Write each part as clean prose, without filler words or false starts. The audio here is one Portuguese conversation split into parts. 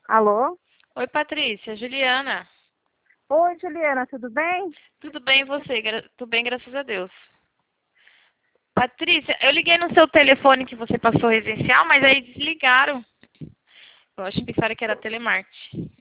Alô? Oi, Patrícia, Juliana. Oi, Juliana, tudo bem? Tudo bem e você? Tudo bem, graças a Deus. Patrícia, eu liguei no seu telefone que você passou residencial, mas aí desligaram. Eu acho que pensaram que era telemarketing.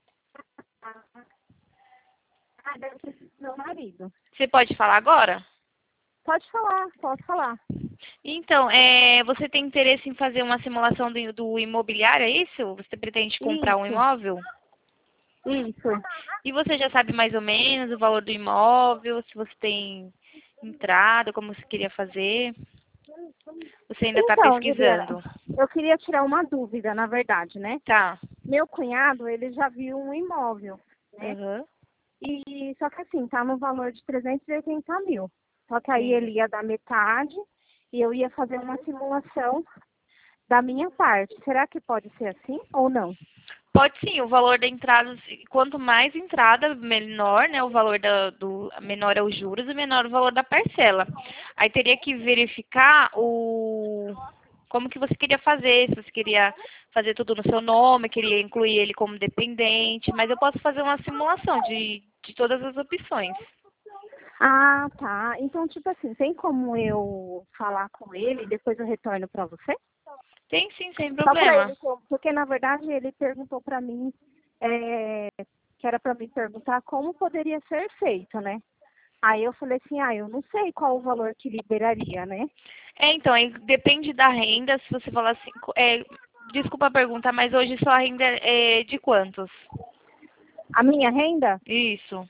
Ah, deve ser meu marido. Você pode falar agora? Pode falar, posso falar. Então, você tem interesse em fazer uma simulação do imobiliário, é isso? Você pretende comprar um Isso, imóvel? isso. E você já sabe mais ou menos o valor do imóvel, se você tem entrada, como você queria fazer? Você ainda está Então, Juliana, pesquisando? eu queria tirar uma dúvida, na verdade, né? Tá. Meu cunhado, ele já viu um imóvel, né? Aham. E só que assim, tá no valor de 380 mil. Só que aí Sim. ele ia dar metade e eu ia fazer uma simulação da minha parte. Será que pode ser assim ou não? Pode sim, o valor da entrada, quanto mais entrada, menor, né? O valor menor é os juros e menor o valor da parcela. Aí teria que verificar como que você queria fazer, se você queria fazer tudo no seu nome, queria incluir ele como dependente, mas eu posso fazer uma simulação de todas as opções. Ah, tá. Então, tipo assim, tem como eu falar com ele e depois eu retorno para você? Tem sim, sem Só para problema. ele, porque na verdade ele perguntou para mim, é, que era para mim perguntar como poderia ser feito, né? Aí eu falei assim, eu não sei qual o valor que liberaria, né? Então, aí depende da renda, se você falar assim, desculpa a pergunta, mas hoje sua renda é de quantos? A minha renda, Isso.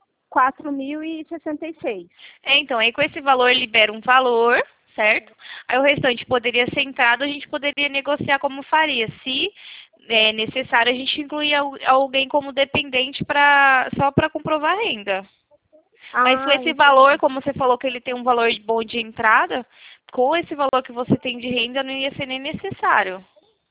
4.066. Então, aí com esse valor libera um valor, certo? Aí o restante poderia ser entrado, a gente poderia negociar como faria. Se é necessário, a gente incluir alguém como dependente só para comprovar a renda. Mas com Ah, esse valor, entendi. como você falou que ele tem um valor bom de entrada, com esse valor que você tem de renda não ia ser nem necessário.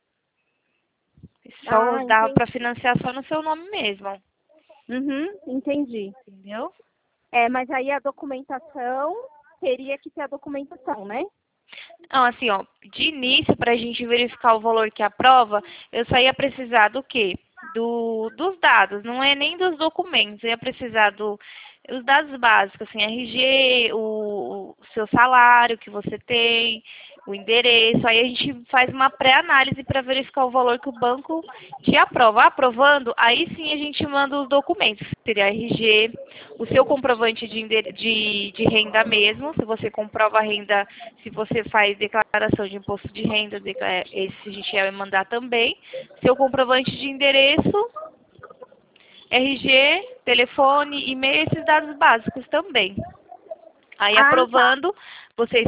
Só Ah, dava para entendi. financiar só no seu nome mesmo, Uhum, entendi. entendeu? É, mas aí a documentação, teria que ter a documentação, né? Então, assim, ó, de início, para a gente verificar o valor que aprova, eu só ia precisar do quê? Dos dados, não é nem dos documentos, eu ia precisar os dados básicos, assim, RG, o seu salário que você tem, o endereço, aí a gente faz uma pré-análise para verificar o valor que o banco te aprova. Aprovando, aí sim a gente manda os documentos, seria RG, o seu comprovante de renda mesmo, se você comprova a renda, se você faz declaração de imposto de renda, esse a gente vai mandar também. Seu comprovante de endereço, RG, telefone, e-mail, esses dados básicos também. Aí Ah, tá. aprovando, você